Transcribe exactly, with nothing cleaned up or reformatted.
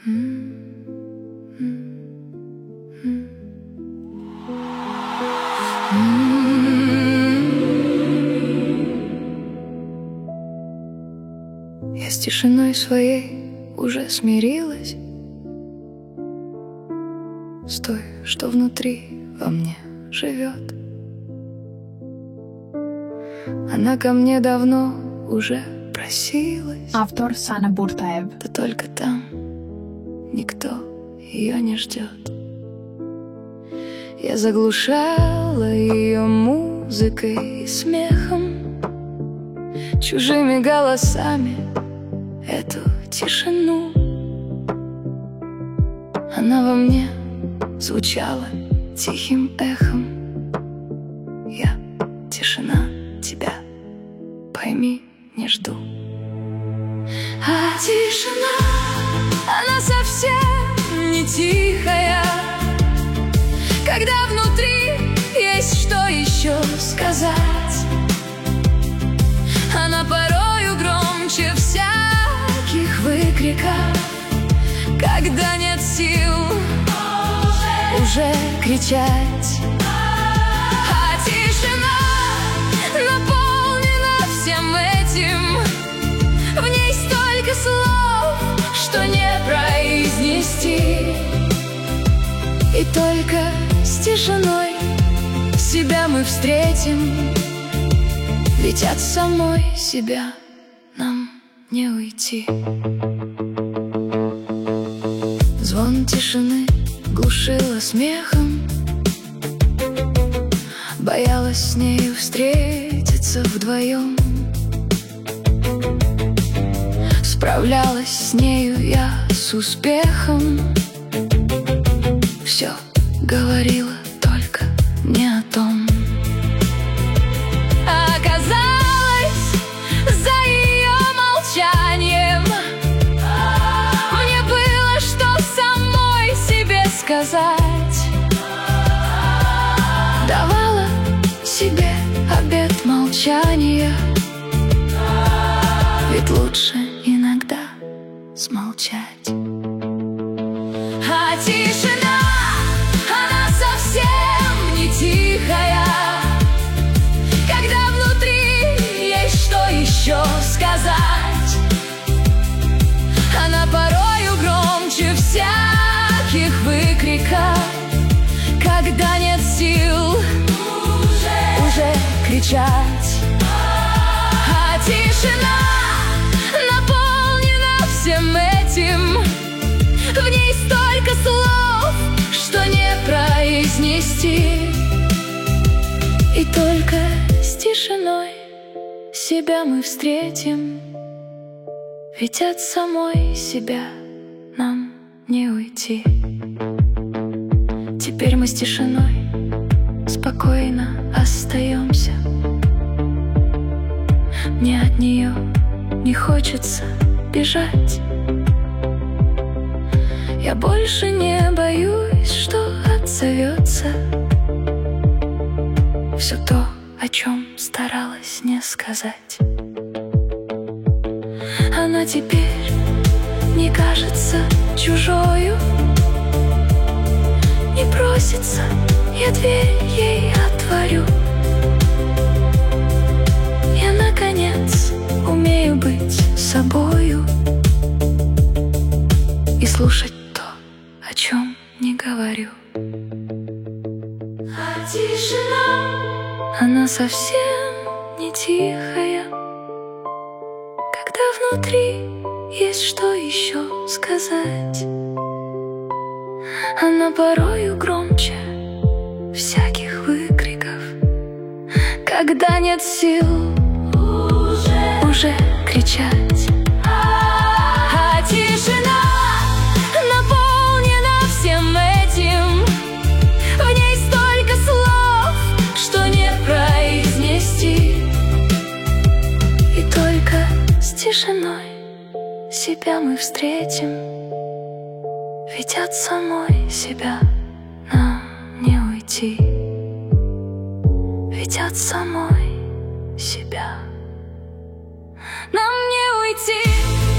Я с тишиной своей уже смирилась, с той, что внутри во мне живет. Она ко мне давно уже просилась. Автор Сана Буртаев. Да только там никто ее не ждет. Я заглушала ее музыкой и смехом, чужими голосами эту тишину. Она во мне звучала тихим эхом. Я, тишина, тебя, пойми, не жду. А тишина, она совсем не тихая, когда внутри есть что еще сказать. Она порою громче всяких выкриков, когда нет сил уже кричать. А тишина наполнена всем этим, в ней столько слов, что не произнести. И только с тишиной себя мы встретим, ведь от самой себя нам не уйти. Звон тишины глушила смехом, боялась с нею встретиться вдвоем. Справлялась с нею я с успехом, все говорила только не о том. А оказалось, за ее молчанием мне было что самой себе сказать. Давала себе обет молчания, ведь лучше иногда смолчать. А тишина, она совсем не тихая, когда внутри есть что еще сказать. Она порою громче всяких выкриков, когда нет сил уже, уже кричать. А тишина наполнена всем этим, в ней столько слов, что не произнести. И только с тишиной себя мы встретим, ведь от самой себя нам не уйти. Теперь мы с тишиной спокойно остаемся. Мне от нее не хочется бежать. Я больше не боюсь, что отзовется все то, о чем старалась не сказать. Она теперь не кажется чужою, не просится, я дверь ей отворю. Я, наконец, умею быть собою и слушать то, о чем не говорю. А тишина, она совсем не тихая, когда внутри есть что еще сказать. Она порою громче всяких выкриков, когда нет сил уже, уже кричать. А тишина наполнена всем этим, в ней столько слов, что не произнести. И только с тишиной себя мы встретим, ведь от самой себя нам не уйти. Ведь от самой себя нам не уйти.